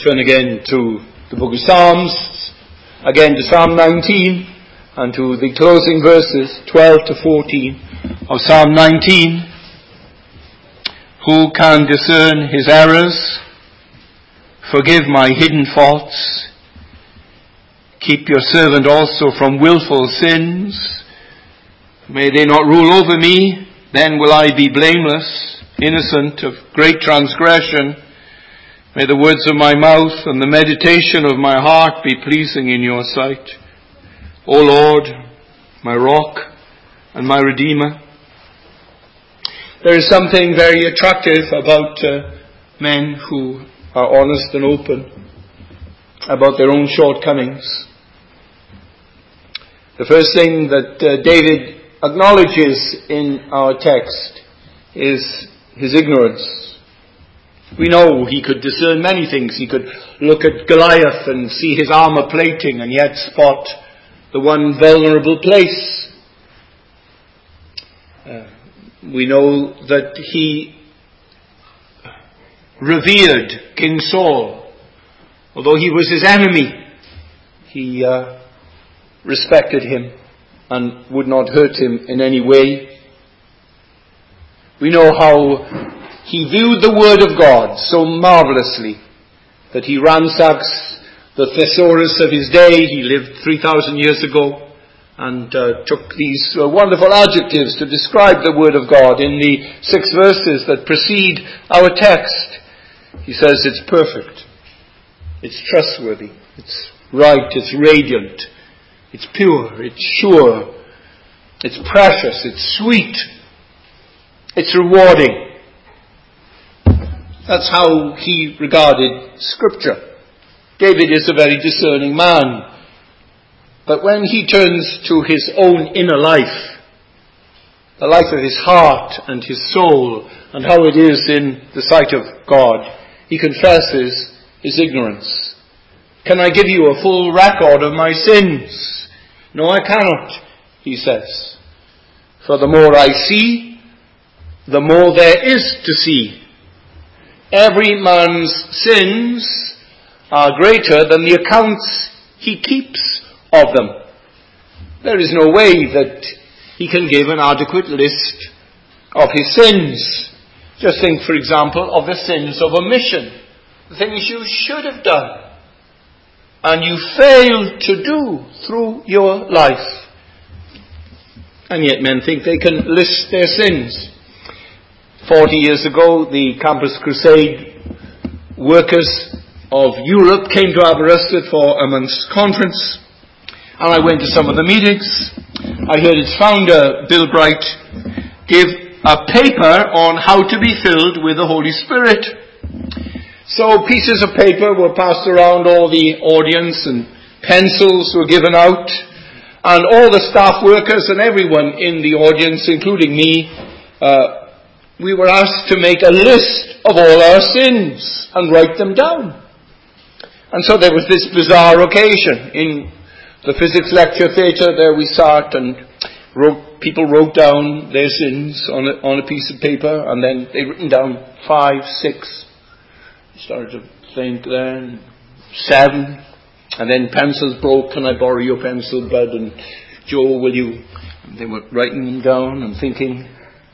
Turn again to the book of Psalms, again to Psalm 19, and to the closing verses 12 to 14 of Psalm 19. Who can discern his errors? Forgive my hidden faults. Keep your servant also from willful sins. May they not rule over me, then will I be blameless, innocent of great transgression. May the words of my mouth and the meditation of my heart be pleasing in your sight, O Lord, my rock and my redeemer. There is something very attractive about men who are honest and open about their own shortcomings. The first thing that David acknowledges in our text is his ignorance. We know he could discern many things. He could look at Goliath and see his armor plating and yet spot the one vulnerable place. We know that he revered King Saul. Although he was his enemy, he respected him and would not hurt him in any way. We know how he viewed the Word of God so marvelously that he ransacks the thesaurus of his day. He lived 3,000 years ago and took these wonderful adjectives to describe the Word of God in the 6 verses that precede our text. He says it's perfect, it's trustworthy, it's right, it's radiant, it's pure, it's sure, it's precious, it's sweet, it's rewarding. That's how he regarded Scripture. David is a very discerning man. But when he turns to his own inner life, the life of his heart and his soul, and how it is in the sight of God, he confesses his ignorance. Can I give you a full record of my sins? No, I cannot, he says. For the more I see, the more there is to see. Every man's sins are greater than the accounts he keeps of them. There is no way that he can give an adequate list of his sins. Just think, for example, of the sins of omission, the things you should have done and you failed to do through your life. And yet men think they can list their sins. 40 years ago, the Campus Crusade workers of Europe came to Aberystwyth for a month's conference, and I went to some of the meetings. I heard its founder, Bill Bright, give a paper on how to be filled with the Holy Spirit. So pieces of paper were passed around all the audience, and pencils were given out, and all the staff workers and everyone in the audience, including me, we were asked to make a list of all our sins and write them down. And so there was this bizarre occasion. In the physics lecture theatre, there we sat and people wrote down their sins on a piece of paper, and then they written down 5, 6. Started to think then 7, and then pencils broke. Can I borrow your pencil, Bud? And Joe, will you? And they were writing them down and thinking.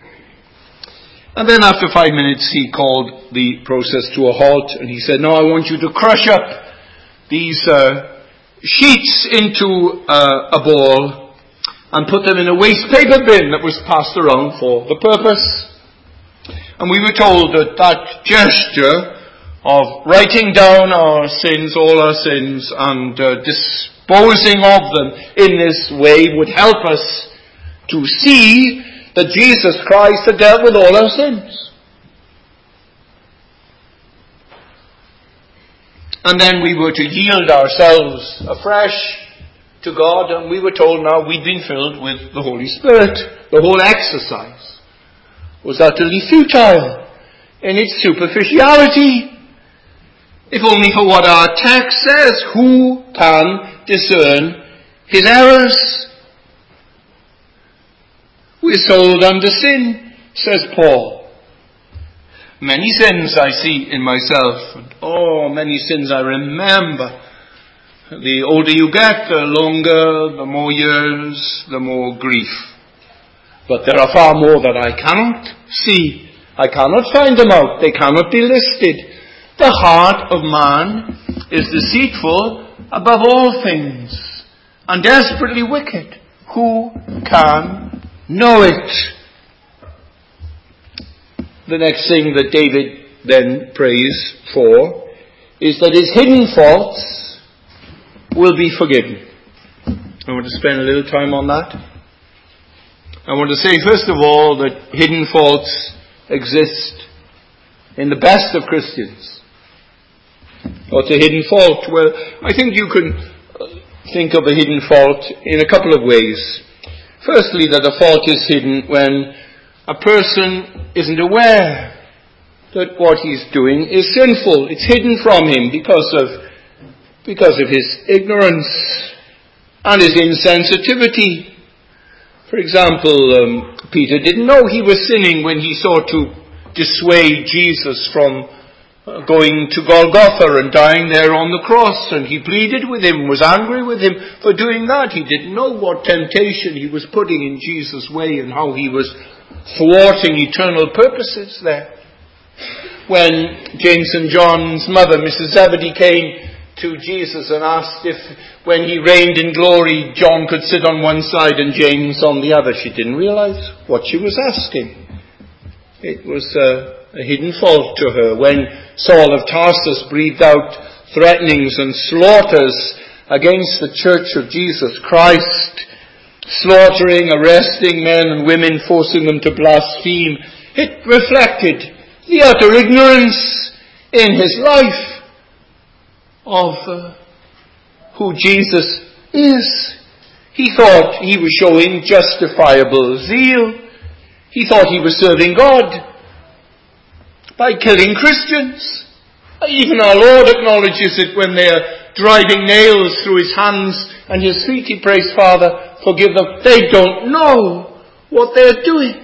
And then after 5 minutes, he called the process to a halt, and he said, "No, I want you to crush up these sheets into a ball and put them in a waste paper bin that was passed around for the purpose." And we were told that gesture of writing down our sins, all our sins, and disposing of them in this way would help us to see that Jesus Christ had dealt with all our sins. And then we were to yield ourselves afresh to God, and we were told now we'd been filled with the Holy Spirit. The whole exercise was utterly futile in its superficiality. If only for what our text says, who can discern his errors? We're sold under sin, says Paul. Many sins I see in myself, and many sins I remember. The older you get, the longer, the more years, the more grief. But there are far more that I cannot see. I cannot find them out. They cannot be listed. The heart of man is deceitful above all things and desperately wicked. Who can know it? The next thing that David then prays for is that his hidden faults will be forgiven. I want to spend a little time on that. I want to say first of all that hidden faults exist in the best of Christians. What's a hidden fault? Well, I think you can think of a hidden fault in a couple of ways. Firstly, that a fault is hidden when a person isn't aware that what he's doing is sinful. It's hidden from him because of his ignorance and his insensitivity. For example, Peter didn't know he was sinning when he sought to dissuade Jesus from going to Golgotha and dying there on the cross, and he pleaded with him, was angry with him for doing that. He didn't know what temptation he was putting in Jesus' way and how he was thwarting eternal purposes there. When James and John's mother, Mrs. Zebedee, came to Jesus and asked if when he reigned in glory, John could sit on one side and James on the other, she didn't realize what she was asking. It was a hidden fault to her. When Saul of Tarsus breathed out threatenings and slaughters against the church of Jesus Christ, slaughtering, arresting men and women, forcing them to blaspheme, it reflected the utter ignorance in his life of who Jesus is. He thought he was showing justifiable zeal. He thought he was serving God by killing Christians. Even our Lord acknowledges it when they're driving nails through his hands and his feet. He prays, Father, forgive them. They don't know what they're doing.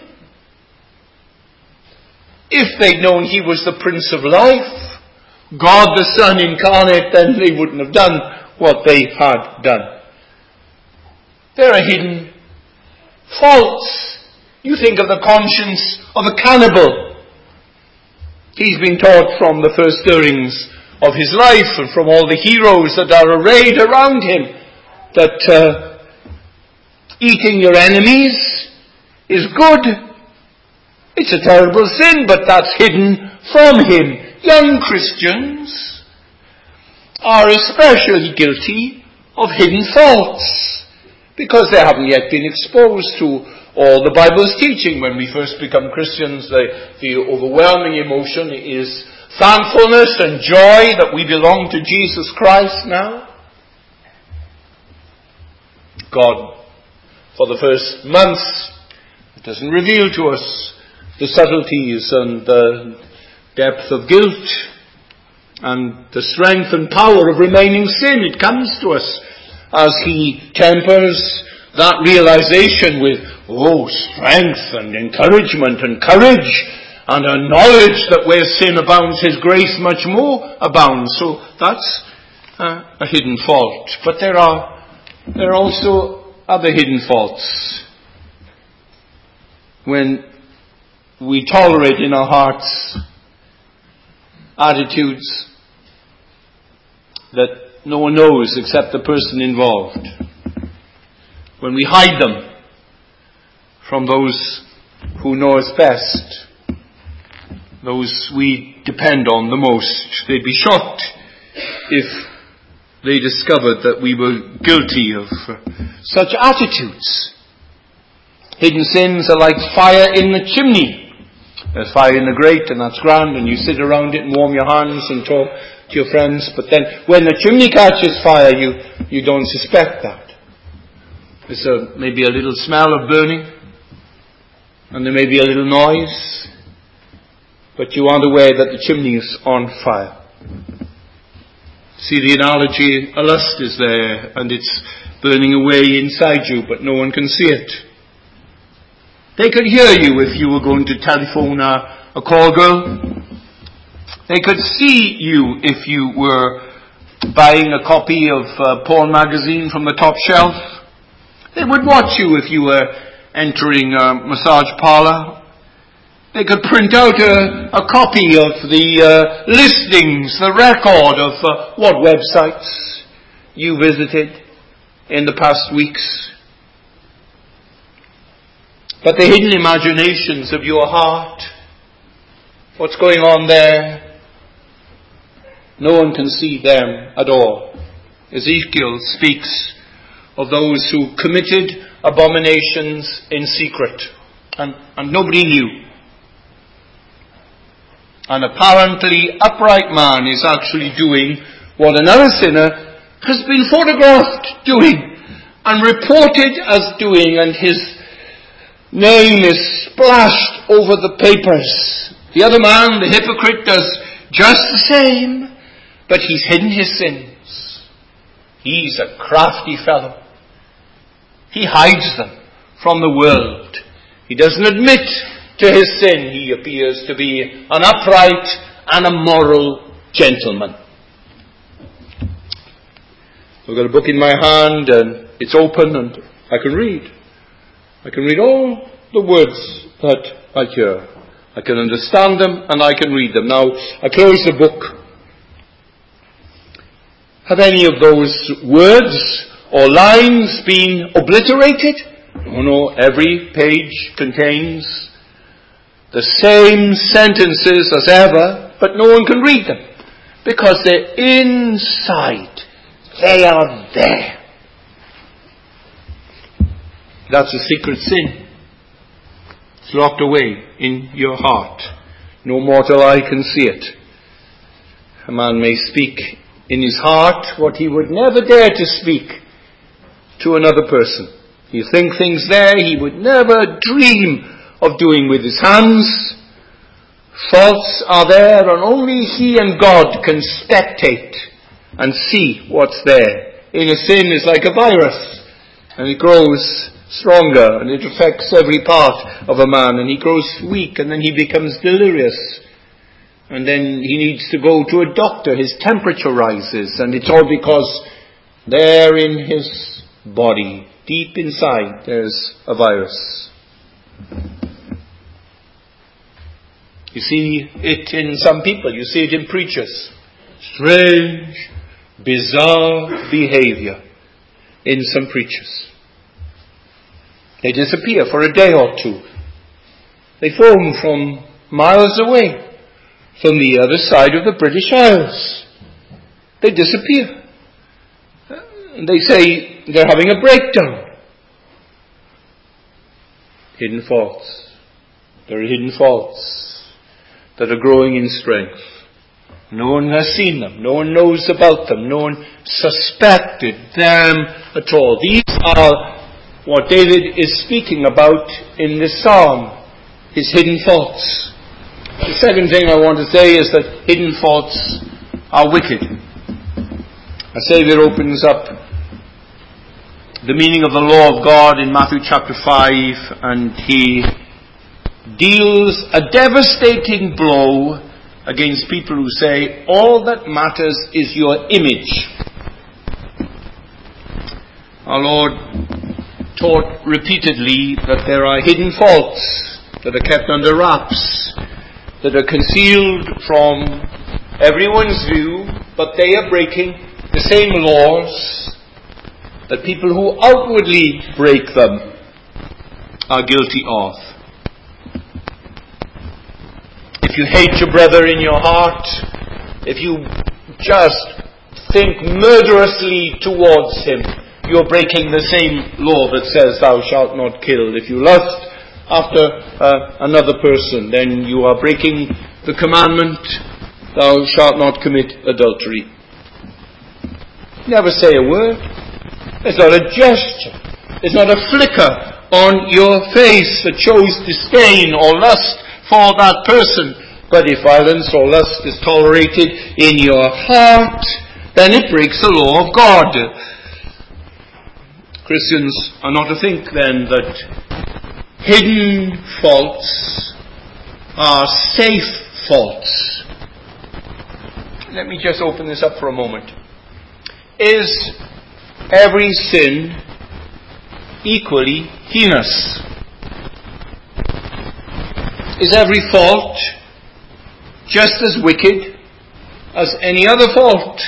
If they'd known he was the Prince of Life, God the Son incarnate, then they wouldn't have done what they had done. There are hidden faults. You think of the conscience of a cannibal. He's been taught from the first stirrings of his life and from all the heroes that are arrayed around him that eating your enemies is good. It's a terrible sin, but that's hidden from him. Young Christians are especially guilty of hidden faults because they haven't yet been exposed to all the Bible's teaching. When we first become Christians, the overwhelming emotion is thankfulness and joy that we belong to Jesus Christ now. God, for the first months, doesn't reveal to us the subtleties and the depth of guilt and the strength and power of remaining sin. It comes to us as he tempers that realization with strength and encouragement and courage and a knowledge that where sin abounds, his grace much more abounds. So that's a hidden fault. But there are also other hidden faults. When we tolerate in our hearts attitudes that no one knows except the person involved. When we hide them from those who know us best, those we depend on the most. They'd be shocked if they discovered that we were guilty of such attitudes. Hidden sins are like fire in the chimney. There's fire in the grate, and that's grand, and you sit around it and warm your hands and talk to your friends, but then when the chimney catches fire, you don't suspect that. There's maybe a little smell of burning, and there may be a little noise, but you aren't aware that the chimney is on fire. See the analogy, a lust is there, and it's burning away inside you, but no one can see it. They could hear you if you were going to telephone a call girl. They could see you if you were buying a copy of porn magazine from the top shelf. They would watch you if you were entering a massage parlor. They could print out a copy of the listings, the record of what websites you visited in the past weeks. But the hidden imaginations of your heart, what's going on there, no one can see them at all. Ezekiel speaks of those who committed abominations in secret, and nobody knew. An apparently upright man is actually doing what another sinner has been photographed doing and reported as doing, and his name is splashed over the papers. The other man, the hypocrite, does just the same, but he's hidden his sins. He's a crafty fellow. He hides them from the world. He doesn't admit to his sin. He appears to be an upright and a moral gentleman. I've got a book in my hand and it's open and I can read. I can read all the words that I hear. I can understand them and I can read them. Now, I close the book. Have any of those words or lines been obliterated? Oh no, every page contains the same sentences as ever, but no one can read them because they're inside. They are there. That's a secret sin. It's locked away in your heart. No mortal eye can see it. A man may speak in his heart what he would never dare to speak to another person. He think things there he would never dream of doing with his hands. Faults are there and only he and God can spectate and see what's there. Inner sin is like a virus and it grows stronger and it affects every part of a man and he grows weak and then he becomes delirious and then he needs to go to a doctor. His temperature rises and it's all because there in his body, deep inside, there's a virus. You see it in some people. You see it in preachers. Strange, bizarre behavior in some preachers. They disappear for a day or two. They phone from miles away, from the other side of the British Isles. They disappear. They say they're having a breakdown. Hidden faults. There are hidden faults that are growing in strength. No one has seen them. No one knows about them. No one suspected them at all. These are what David is speaking about in this psalm, his hidden faults. The second thing I want to say is that hidden faults are wicked. Our Saviour opens up the meaning of the law of God in Matthew chapter 5, and he deals a devastating blow against people who say, all that matters is your image. Our Lord taught repeatedly that there are hidden faults that are kept under wraps, that are concealed from everyone's view, but they are breaking the same laws that people who outwardly break them are guilty of. If you hate your brother in your heart, if you just think murderously towards him, you're breaking the same law that says thou shalt not kill. If you lust after another person, then you are breaking the commandment, thou shalt not commit adultery. Never say a word. There's not a gesture. There's not a flicker on your face that shows disdain or lust for that person. But if violence or lust is tolerated in your heart, then it breaks the law of God. Christians are not to think then that hidden faults are safe faults. let me just open this up for a moment. Is every sin equally heinous? Is every fault just as wicked as any other fault?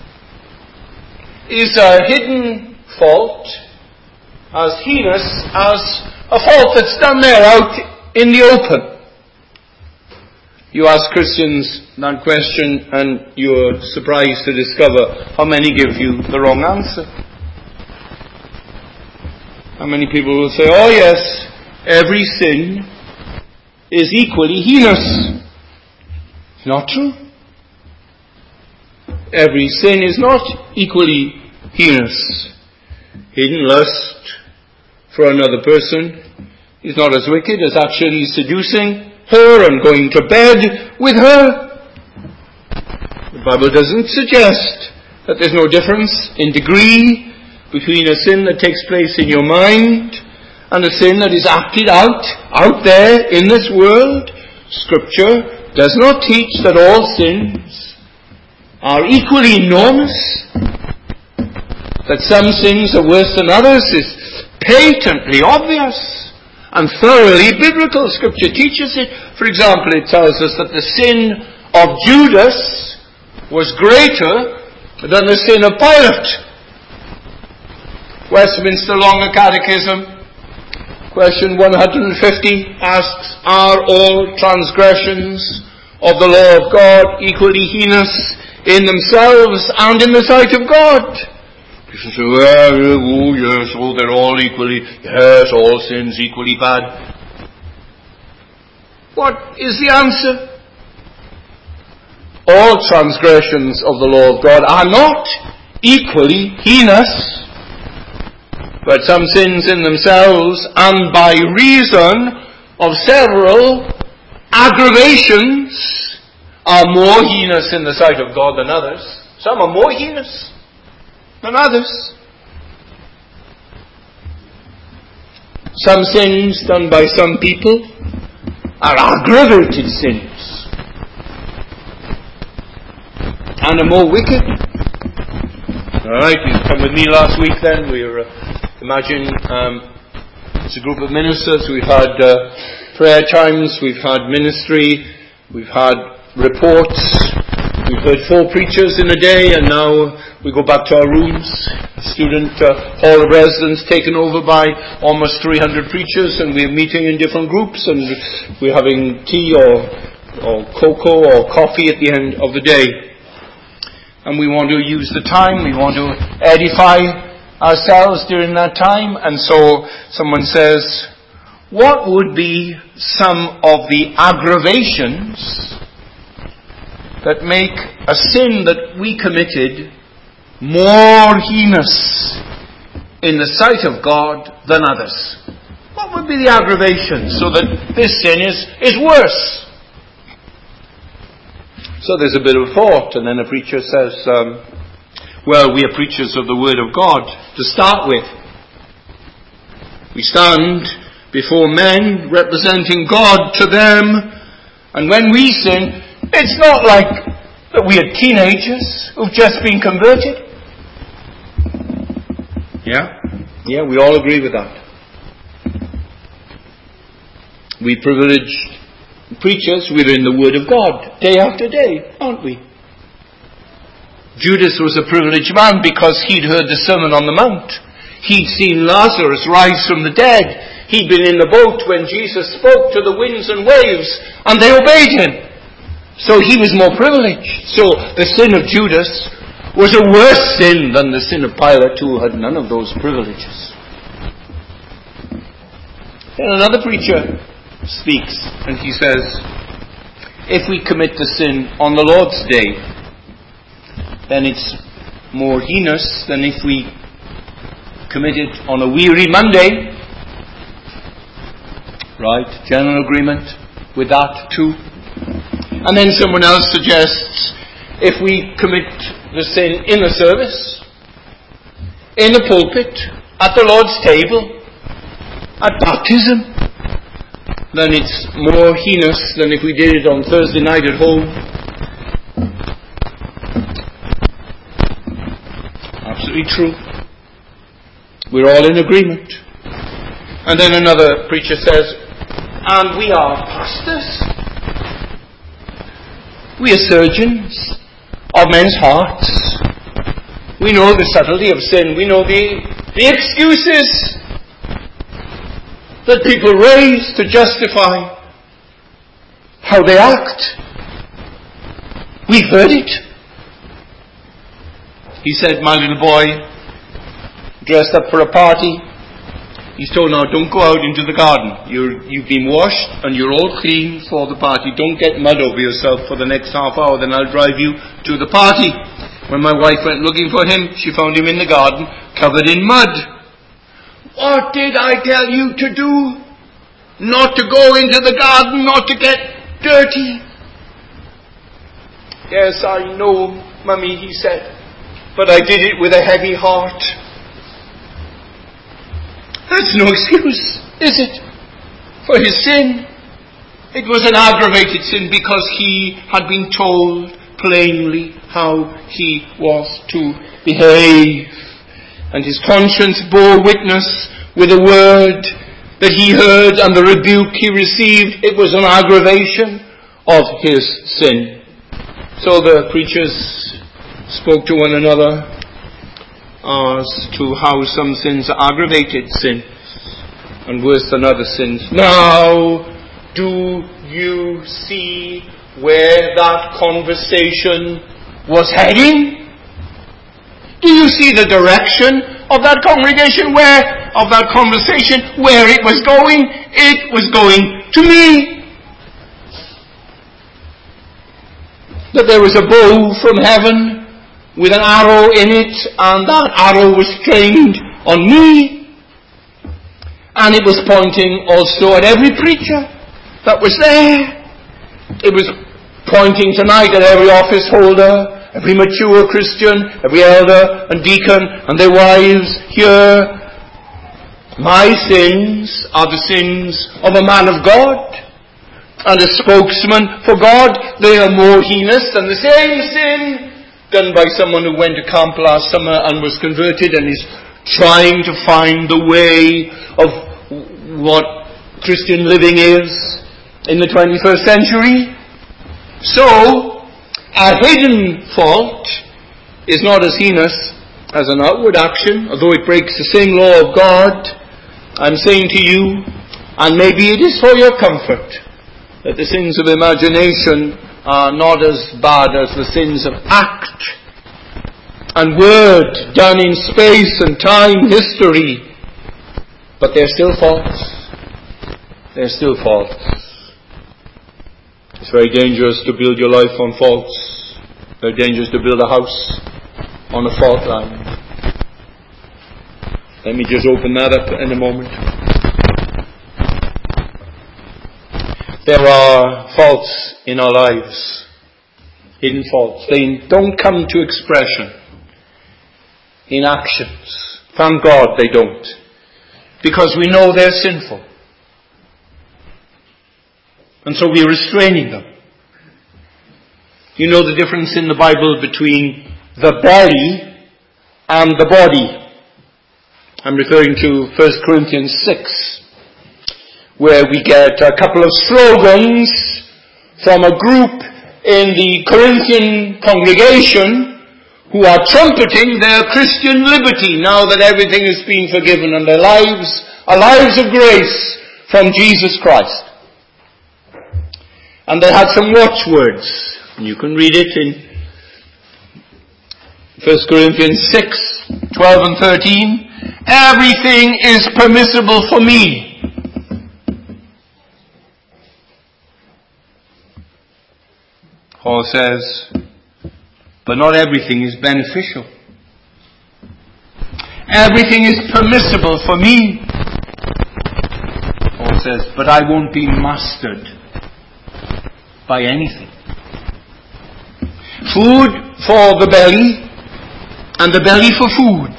Is a hidden fault as heinous as a fault that's done there out in the open? You ask Christians that question and you're surprised to discover how many give you the wrong answer. How many people will say, oh yes, every sin is equally heinous. It's not true. Every sin is not equally heinous. Hidden lust for another person is not as wicked as actually seducing her and going to bed with her. The Bible doesn't suggest that there's no difference in degree between a sin that takes place in your mind and a sin that is acted out there in this world. Scripture does not teach that all sins are equally enormous. That some sins are worse than others is patently obvious and thoroughly biblical. Scripture teaches it. For example, it tells us that the sin of Judas was greater than the sin of Pilate. Westminster Longer Catechism, question 150 asks, are all transgressions of the law of God equally heinous in themselves and in the sight of God? People say, well, yes, they're all equally, yes, all sins equally bad. What is the answer? All transgressions of the law of God are not equally heinous, but some sins in themselves and by reason of several aggravations are more heinous in the sight of God than others. Some are more heinous than others. Some sins done by some people are aggravated sins and are more wicked. Alright, you come with me last week then. We were, imagine, it's a group of ministers. We've had prayer times, we've had ministry, we've had reports, we've heard 4 preachers in a day, and now we go back to our rooms. Student hall of residence taken over by almost 300 preachers, and we're meeting in different groups, and we're having tea or cocoa or coffee at the end of the day. And we want to use the time, we want to edify ourselves during that time. And so someone says, what would be some of the aggravations that make a sin that we committed more heinous in the sight of God than others? What would be the aggravation so that this sin is worse? So there's a bit of thought, and then a preacher says, well, we are preachers of the Word of God to start with. We stand before men representing God to them, and when we sin, it's not like that we are teenagers who've just been converted. Yeah, we all agree with that. We privileged preachers, we're in the Word of God day after day, aren't we? Judas was a privileged man because he'd heard the Sermon on the Mount. He'd seen Lazarus rise from the dead. He'd been in the boat when Jesus spoke to the winds and waves, and they obeyed him. So he was more privileged. So the sin of Judas was a worse sin than the sin of Pilate, who had none of those privileges. Then another preacher speaks, and he says, if we commit the sin on the Lord's Day, then it's more heinous than if we commit it on a weary Monday. Right? General agreement with that too. And then someone else suggests, if we commit the sin in a service, in a pulpit, at the Lord's table, at baptism, then it's more heinous than if we did it on Thursday night at home. absolutely true. We're all in agreement. And then another preacher says, and we are pastors. We are surgeons of men's hearts. We know the subtlety of sin. We know the excuses that people raise to justify how they act. We've heard it. He said, my little boy, dressed up for a party, he's told, now don't go out into the garden. You've been washed and you're all clean for the party. Don't get mud over yourself for the next half hour, then I'll drive you to the party. When my wife went looking for him, she found him in the garden, covered in mud. What did I tell you to do? Not to go into the garden, not to get dirty. Yes, I know, Mummy, he said, but I did it with a heavy heart. That's no excuse, is it, for his sin? It was an aggravated sin because he had been told plainly how he was to behave. And his conscience bore witness with a word that he heard and the rebuke he received. It was an aggravation of his sin. So the preachers spoke to one another as to how some sins are aggravated sins and worse than other sins. Now, do you see where that conversation was heading? Do you see the direction of that congregation, of that conversation, where it was going? It was going to me. That there was a bow from heaven with an arrow in it, and that arrow was trained on me. And it was pointing also at every preacher that was there. It was pointing tonight at every office holder, every mature Christian, every elder and deacon and their wives here. My sins are the sins of a man of God and a spokesman for God. They are more heinous than the same sin done by someone who went to camp last summer and was converted and is trying to find the way of what Christian living is in the 21st century. So, a hidden fault is not as heinous as an outward action, although it breaks the same law of God. I'm saying to you, and maybe it is for your comfort, that the sins of imagination are not as bad as the sins of act and word done in space and time, history. But they're still faults. They're still faults. It's very dangerous to build your life on faults. Very dangerous to build a house on a fault line. Let me just open that up in a moment. There are faults in our lives. Hidden faults. They don't come to expression in actions. Thank God they don't. Because we know they're sinful. And so we're restraining them. You know the difference in the Bible between the belly and the body. I'm referring to 1 Corinthians 6, where we get a couple of slogans from a group in the Corinthian congregation who are trumpeting their Christian liberty now that everything has been forgiven and their lives are lives of grace from Jesus Christ. And they had some watchwords. You can read it in 1 Corinthians 6, 12 and 13. Everything is permissible for me. Paul says, but not everything is beneficial. Everything is permissible for me. Paul says, but I won't be mastered by anything. Food for the belly and the belly for food.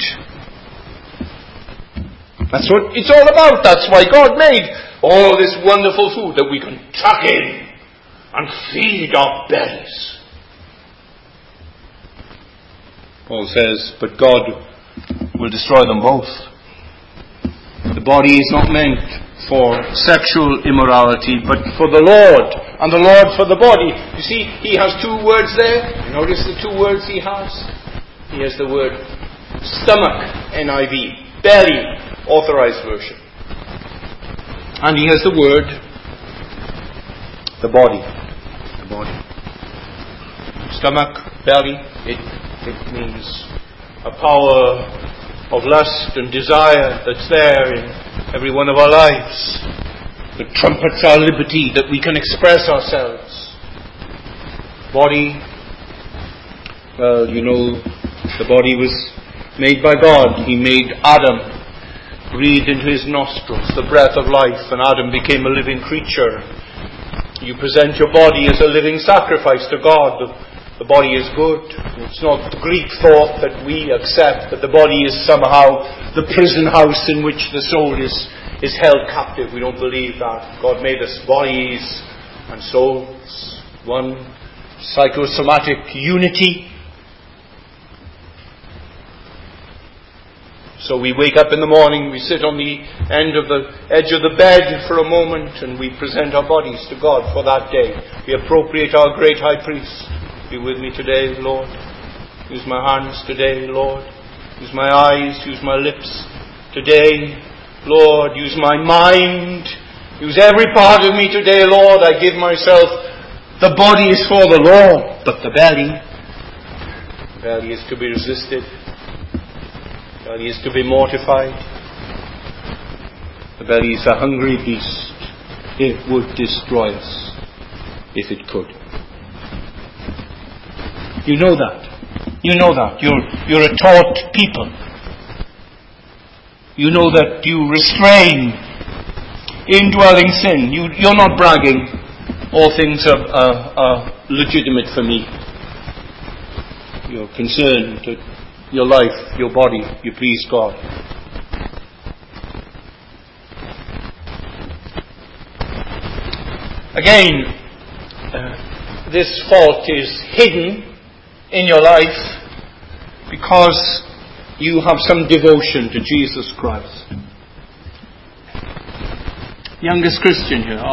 That's what it's all about. That's why God made all this wonderful food that we can tuck in and feed our bellies. Paul says, but God will destroy them both. The body is not meant for sexual immorality, but for the Lord, and the Lord for the body. You see, he has two words there. Notice the two words he has. He has the word stomach, NIV, belly, Authorized Version. And he has the word, the body. The body. Stomach, belly, it means a power of lust and desire that's there in every one of our lives. It trumpets our liberty that we can express ourselves. Body, well, you know, the body was made by God. He made Adam, breathed into his nostrils the breath of life, and Adam became a living creature. You present your body as a living sacrifice to God. The body is good. It's not the Greek thought that we accept that the body is somehow the prison house in which the soul is held captive. We don't believe that. God made us bodies and souls, one psychosomatic unity. So we wake up in the morning, we sit on the edge of the bed for a moment, and we present our bodies to God for that day. We appropriate our great high priest. Be with me today, Lord. Use my hands today, Lord. Use my eyes, use my lips today, Lord. Use my mind. Use every part of me today, Lord. I give myself. The body is for the Lord, but the belly is to be resisted. The belly is to be mortified. The belly is a hungry beast. It would destroy us if it could. You know that. You know that. You're a taught people. You know that you restrain indwelling sin. You're not bragging. All things are legitimate for me. You're concerned that your life, your body, you please God. Again, this fault is hidden in your life because you have some devotion to Jesus Christ. Youngest Christian here,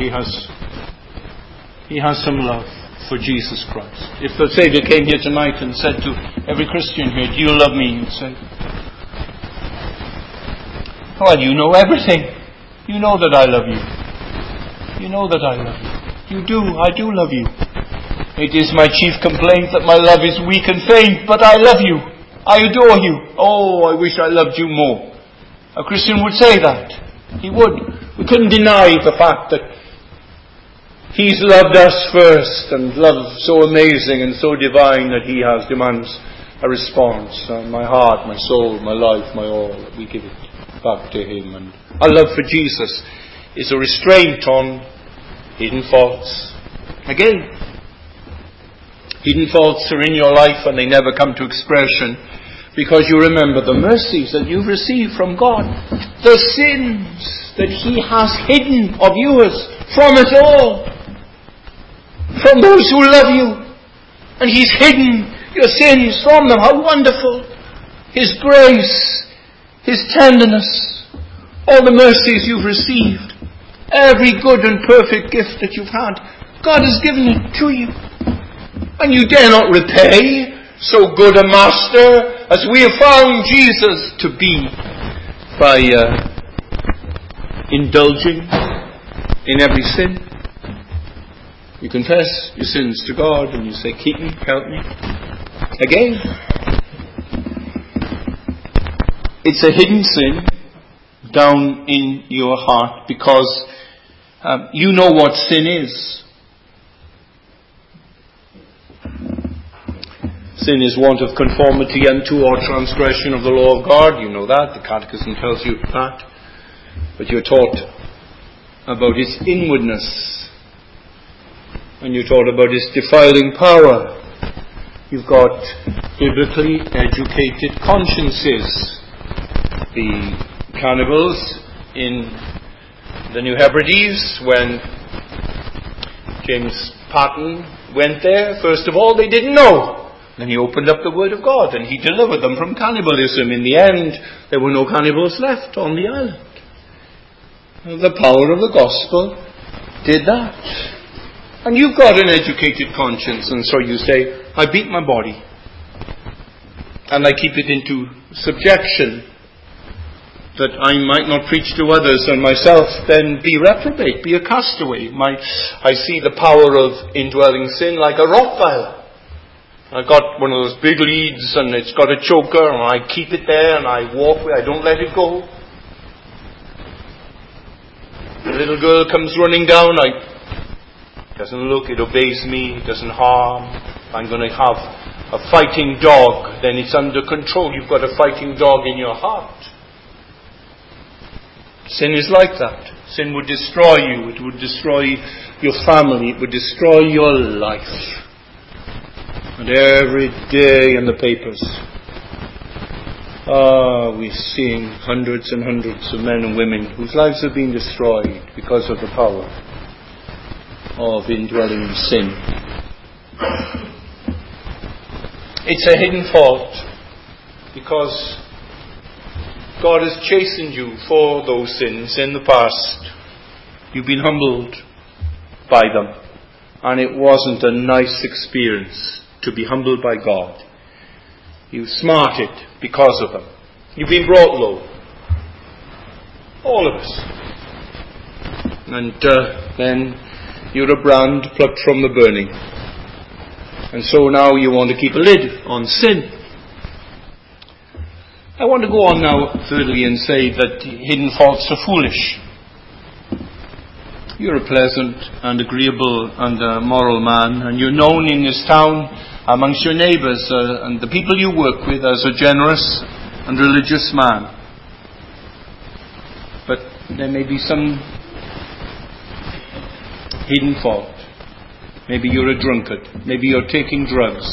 he has some love for Jesus Christ. If the Saviour came here tonight and said to every Christian here, do you love me? You'd say, well, you know everything. You know that I love you. You know that I love you. You do. I do love you. It is my chief complaint that my love is weak and faint, but I love you. I adore you. Oh, I wish I loved you more. A Christian would say that. He would. We couldn't deny the fact that He's loved us first, and love so amazing and so divine that He demands a response. My heart, my soul, my life, my all, we give it back to Him. And our love for Jesus is a restraint on hidden faults. Again, hidden faults are in your life and they never come to expression because you remember the mercies that you've received from God. The sins that He has hidden of yours from us all. From those who love you. And He's hidden your sins from them. How wonderful. His grace, His tenderness, all the mercies you've received, every good and perfect gift that you've had, God has given it to you. And you dare not repay so good a master as we have found Jesus to be by indulging in every sin. You confess your sins to God and you say, keep me, help me. Again, it's a hidden sin down in your heart because you know what sin is. Sin is want of conformity unto or transgression of the law of God. You know that. The Catechism tells you that. But you're taught about its inwardness. And you're taught about its defiling power. You've got biblically educated consciences. The cannibals in the New Hebrides, when James Patton went there, first of all, they didn't know Then he opened up the Word of God and he delivered them from cannibalism. In the end, there were no cannibals left on the island. The power of the gospel did that. And you've got an educated conscience, and so you say, I beat my body. And I keep it into subjection, that I might not preach to others and myself then be reprobate, be a castaway. I see the power of indwelling sin like a Rottweiler. I've got one of those big leads and it's got a choker and I keep it there and I walk with it, I don't let it go. The little girl comes running down, it doesn't look, it obeys me, it doesn't harm. I'm going to have a fighting dog, then it's under control. You've got a fighting dog in your heart. Sin is like that. Sin would destroy you. It would destroy your family. It would destroy your life. And every day in the papers, we're seeing hundreds and hundreds of men and women whose lives have been destroyed because of the power of indwelling sin. It's a hidden fault because God has chastened you for those sins in the past. You've been humbled by them. And it wasn't a nice experience to be humbled by God. You smarted because of them. You've been brought low. All of us. And then you're a brand plucked from the burning. And so now you want to keep a lid on sin. I want to go on now, thirdly, and say that hidden faults are foolish. You're a pleasant and agreeable and moral man, and you're known in this town amongst your neighbours and the people you work with as a generous and religious man. But there may be some hidden fault. Maybe you're a drunkard. Maybe you're taking drugs.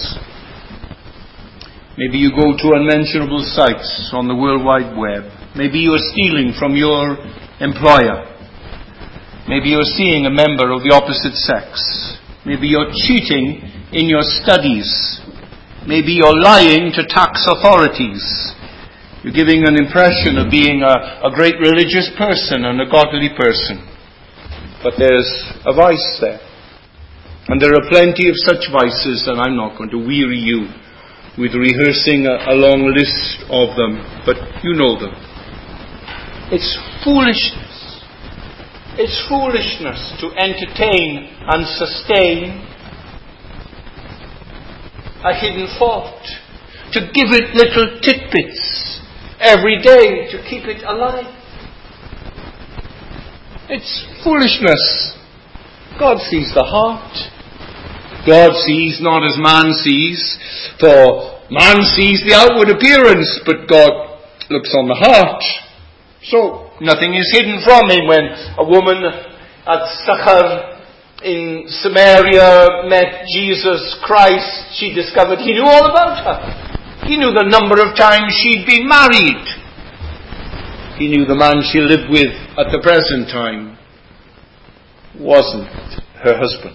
Maybe you go to unmentionable sites on the World Wide Web. Maybe you're stealing from your employer. Maybe you're seeing a member of the opposite sex. Maybe you're cheating in your studies. Maybe you're lying to tax authorities. You're giving an impression of being a great religious person and a godly person. But there's a vice there. And there are plenty of such vices, and I'm not going to weary you with rehearsing a long list of them, but you know them. It's foolishness. It's foolishness to entertain and sustain a hidden fault, to give it little tidbits every day to keep it alive. It's foolishness. God sees the heart. God sees not as man sees, for man sees the outward appearance, but God looks on the heart. So nothing is hidden from him. When a woman at Sychar in Samaria met Jesus Christ, she discovered he knew all about her. He knew the number of times she'd been married. He knew the man she lived with at the present time wasn't her husband.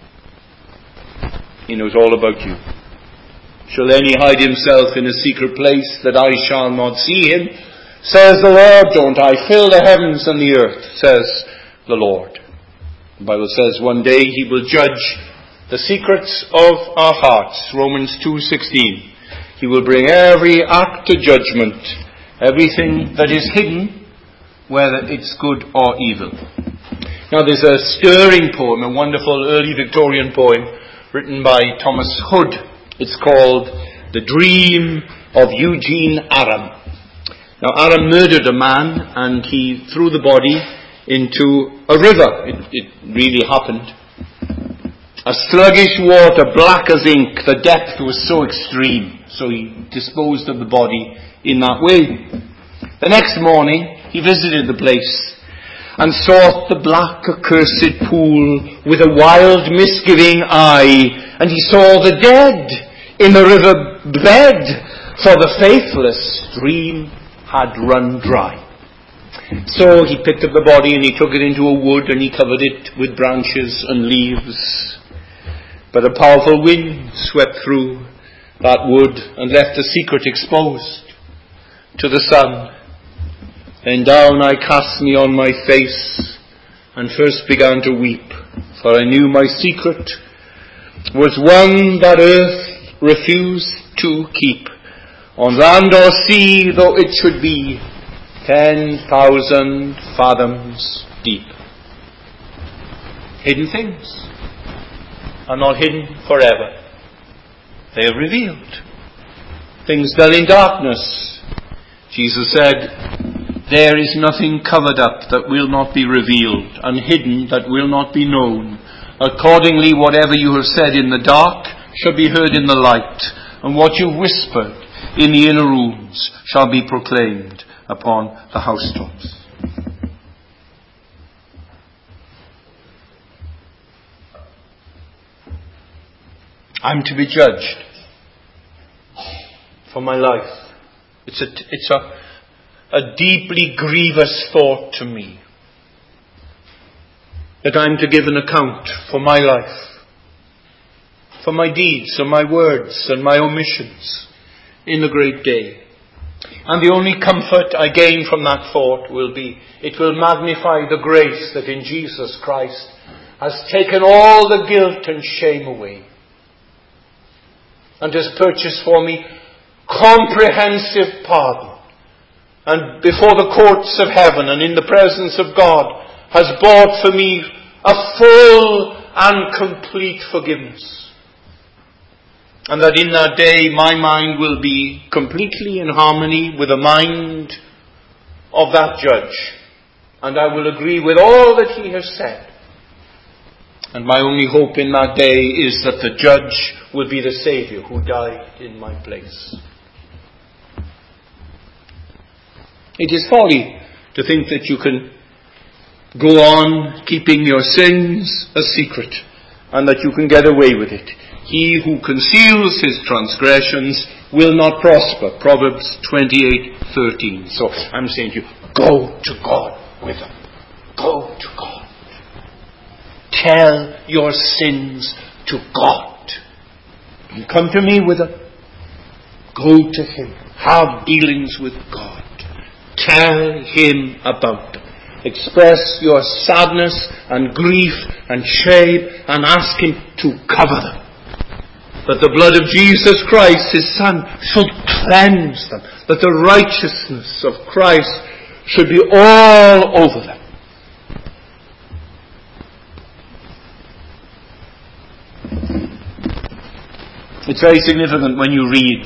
He knows all about you. Shall any hide himself in a secret place that I shall not see him? Says the Lord. Don't I fill the heavens and the earth, says the Lord. The Bible says one day he will judge the secrets of our hearts. Romans 2:16. He will bring every act to judgment, everything that is hidden, whether it's good or evil. Now there's a stirring poem, a wonderful early Victorian poem, written by Thomas Hood. It's called The Dream of Eugene Aram. Now Aram murdered a man and he threw the body into a river. It really happened. A sluggish water, black as ink. The depth was so extreme. So he disposed of the body in that way. The next morning he visited the place and sought the black accursed pool with a wild misgiving eye, and he saw the dead in the river bed, for the faithless stream had run dry. So he picked up the body and he took it into a wood and he covered it with branches and leaves. But a powerful wind swept through that wood and left the secret exposed to the sun. Then down I cast me on my face and first began to weep, for I knew my secret was one that earth refused to keep. On land or sea, though it should be 10,000 fathoms deep. Hidden things are not hidden forever. They are revealed. Things done in darkness. Jesus said, there is nothing covered up that will not be revealed, and hidden that will not be known. Accordingly, whatever you have said in the dark shall be heard in the light, and what you whispered in the inner rooms shall be proclaimed upon the housetops. I'm to be judged for my life. It's a deeply grievous thought to me that I'm to give an account for my life, for my deeds and my words and my omissions in the great day. And the only comfort I gain from that thought will be, it will magnify the grace that in Jesus Christ has taken all the guilt and shame away and has purchased for me comprehensive pardon. And before the courts of heaven and in the presence of God has bought for me a full and complete forgiveness. And that in that day my mind will be completely in harmony with the mind of that judge. And I will agree with all that he has said. And my only hope in that day is that the judge will be the Saviour who died in my place. It is folly to think that you can go on keeping your sins a secret and that you can get away with it. He who conceals his transgressions will not prosper. Proverbs 28:13. So I'm saying to you, go to God with them. Go to God. Tell your sins to God. Don't come to me with them. Go to Him. Have dealings with God. Tell Him about them. Express your sadness and grief and shame and ask Him to cover them. That the blood of Jesus Christ, His Son, should cleanse them. That the righteousness of Christ should be all over them. It's very significant when you read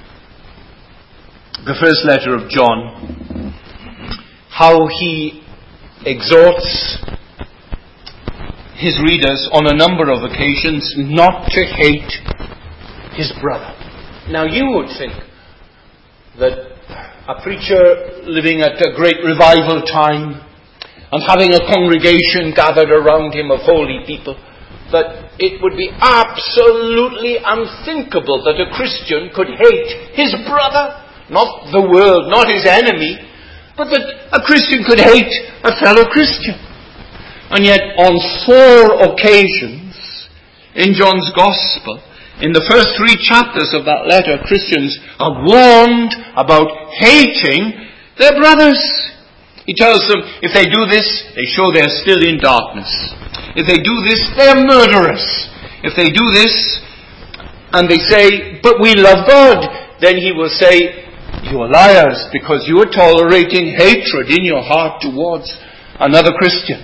the first letter of John, how he exhorts his readers on a number of occasions not to hate his brother. Now you would think that a preacher living at a great revival time and having a congregation gathered around him of holy people, that it would be absolutely unthinkable that a Christian could hate his brother, not the world, not his enemy, but that a Christian could hate a fellow Christian. And yet on 4 occasions in John's Gospel, in the first 3 chapters of that letter, Christians are warned about hating their brothers. He tells them, if they do this, they show they're still in darkness. If they do this, they're murderers. If they do this, and they say, but we love God, then he will say, you are liars, because you are tolerating hatred in your heart towards another Christian.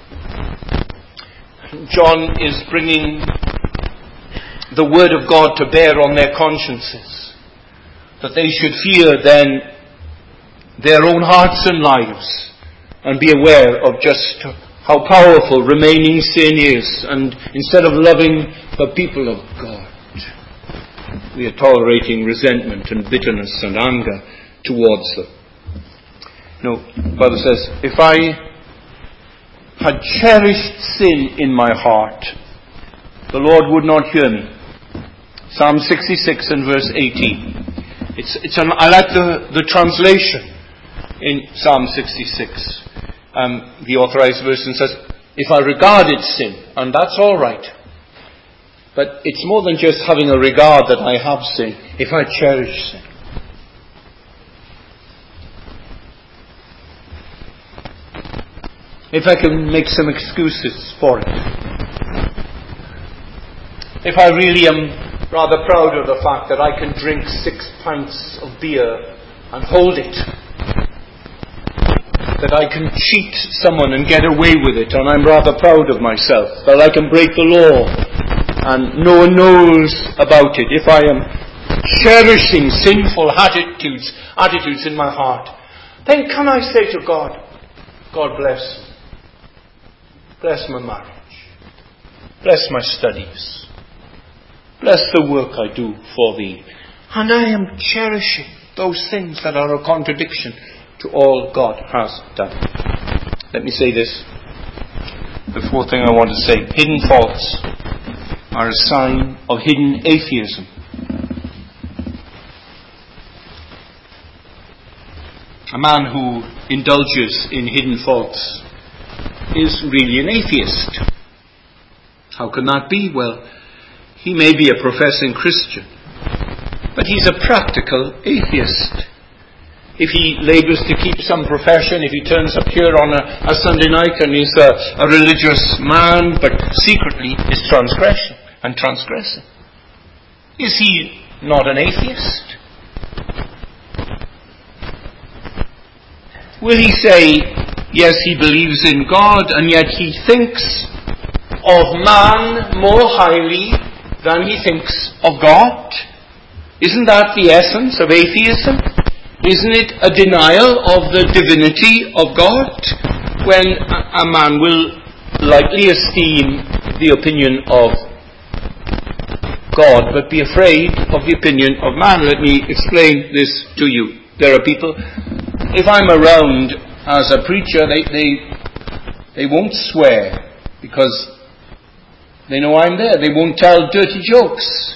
John is bringing the word of God to bear on their consciences, that they should fear then their own hearts and lives and be aware of just how powerful remaining sin is, and instead of loving the people of God, we are tolerating resentment and bitterness and anger towards them. No, the Bible says, if I had cherished sin in my heart, the Lord would not hear me. Psalm 66 and verse 18. I like the translation in Psalm 66. The Authorized Version says, if I regarded sin, and that's all right, But it's more than just having a regard that I have sin. If I cherish sin. If I can make some excuses for it. If I really am rather proud of the fact that I can drink 6 pints of beer and hold it. That I can cheat someone and get away with it, and I'm rather proud of myself. That I can break the law and no one knows about it. If I am cherishing sinful attitudes in my heart, then can I say to God, God bless me. Bless my marriage. Bless my studies. Bless the work I do for thee. And I am cherishing those things that are a contradiction to all God has done. Let me say this. The fourth thing I want to say. Hidden faults are a sign of hidden atheism. A man who indulges in hidden faults is really an atheist. How can that be? Well, he may be a professing Christian, but he's a practical atheist. If he labours to keep some profession, if he turns up here on a Sunday night and is a religious man, but secretly is transgressing, is he not an atheist? Will he say, yes, he believes in God, and yet he thinks of man more highly than he thinks of God? Isn't that the essence of atheism? Isn't it a denial of the divinity of God? When a man will lightly esteem the opinion of God, but be afraid of the opinion of man. Let me explain this to you. There are people, if I'm around as a preacher, they won't swear because they know I'm there. They won't tell dirty jokes.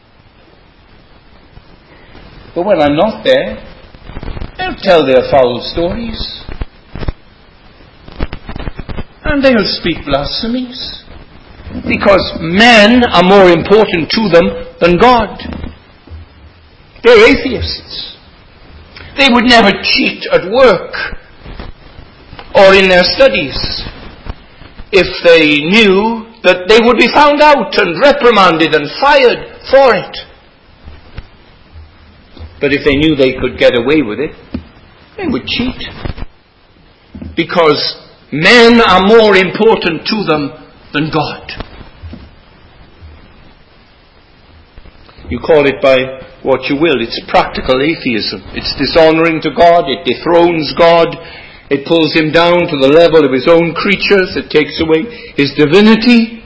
But when I'm not there, they'll tell their foul stories. And they'll speak blasphemies. Because men are more important to them than God. They're atheists. They would never cheat at work or in their studies if they knew that they would be found out and reprimanded and fired for it. But if they knew they could get away with it, they would cheat. Because men are more important to them than God. You call it by what you will. It's practical atheism. It's dishonoring to God. It dethrones God. It pulls him down to the level of his own creatures. It takes away his divinity.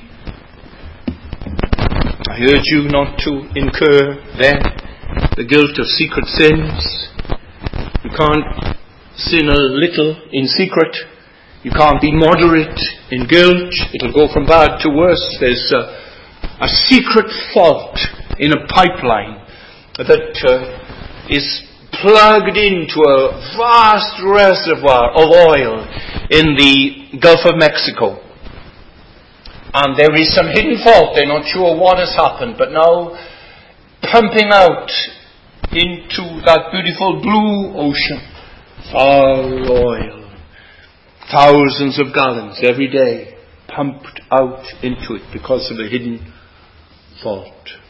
I urge you not to incur then the guilt of secret sins. You can't sin a little in secret. You can't be moderate in guilt. It'll go from bad to worse. There's a secret fault in a pipeline that is plugged into a vast reservoir of oil in the Gulf of Mexico. And there is some hidden fault. They're not sure what has happened, but now pumping out into that beautiful blue ocean foul oil. Thousands of gallons every day pumped out into it because of a hidden fault.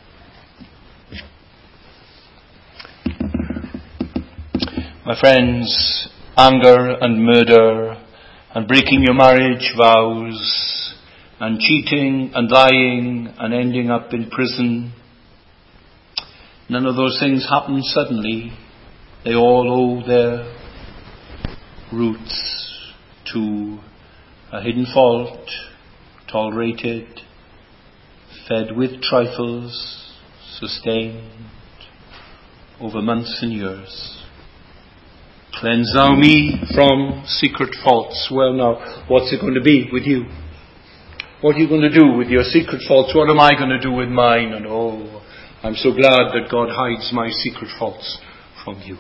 My friends, anger and murder and breaking your marriage vows and cheating and lying and ending up in prison, none of those things happen suddenly. They all owe their roots to a hidden fault, tolerated, fed with trifles, sustained over months and years. Cleanse thou me from secret faults. Well now, what's it going to be with you? What are you going to do with your secret faults? What am I going to do with mine? And oh, I'm so glad that God hides my secret faults from you.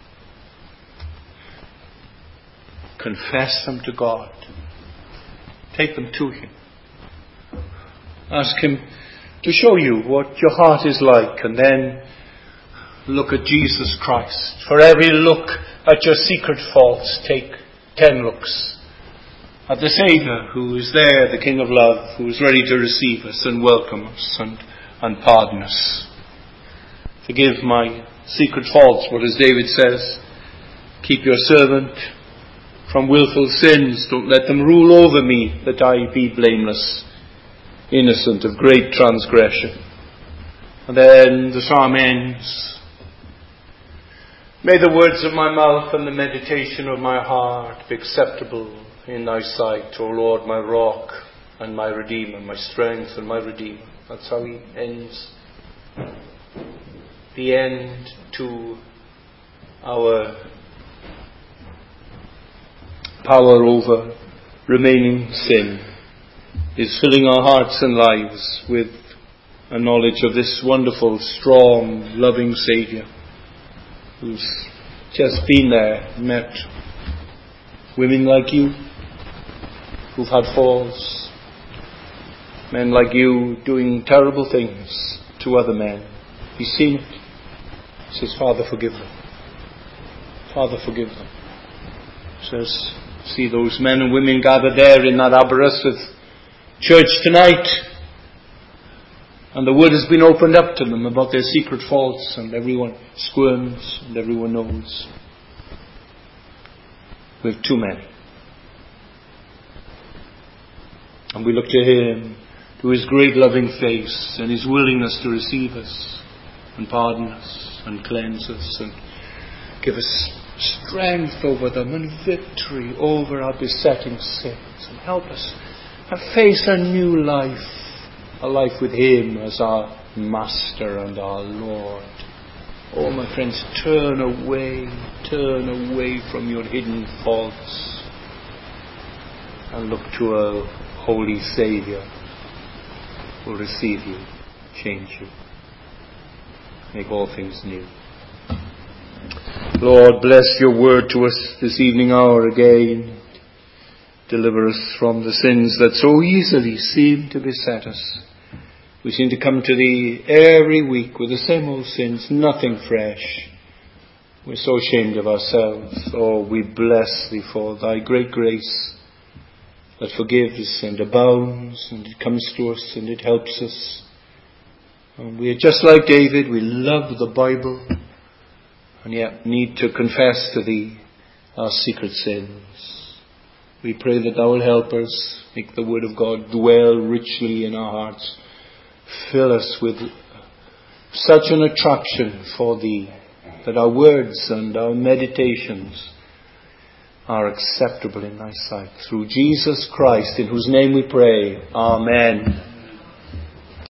Confess them to God. Take them to Him. Ask Him to show you what your heart is like, and then look at Jesus Christ. For every look at your secret faults, take 10 looks at the Saviour who is there, the King of love, who is ready to receive us and welcome us and pardon us. Forgive my secret faults, what as David says, keep your servant from willful sins, don't let them rule over me, that I be blameless, innocent of great transgression. And then the psalm ends, may the words of my mouth and the meditation of my heart be acceptable in thy sight, O Lord, my rock and my redeemer, my strength and my redeemer. That's how he ends. The end to our power over remaining sin is filling our hearts and lives with a knowledge of this wonderful, strong, loving Saviour who's just been there, met women like you who've had falls, men like you doing terrible things to other men. He's seen it. He says, Father, forgive them. Father, forgive them. He says, see those men and women gathered there in that Aberystwyth church tonight, and the word has been opened up to them about their secret faults, and everyone squirms and everyone knows. We have too many. And we look to Him, to His great loving face and His willingness to receive us and pardon us and cleanse us and give us strength over them and victory over our besetting sins, and help us face a new life, a life with Him as our Master and our Lord. Oh, my friends, turn away from your hidden faults and look to a holy Saviour who will receive you, change you, make all things new. Lord, bless your word to us this evening hour again. Deliver us from the sins that so easily seem to beset us. We seem to come to Thee every week with the same old sins, nothing fresh. We're so ashamed of ourselves. Oh, we bless Thee for Thy great grace that forgives and abounds, and it comes to us and it helps us. And we are just like David, we love the Bible, and yet need to confess to Thee our secret sins. We pray that Thou will help us, make the Word of God dwell richly in our hearts. Fill us with such an attraction for Thee, that our words and our meditations are acceptable in Thy sight. Through Jesus Christ, in whose name we pray. Amen.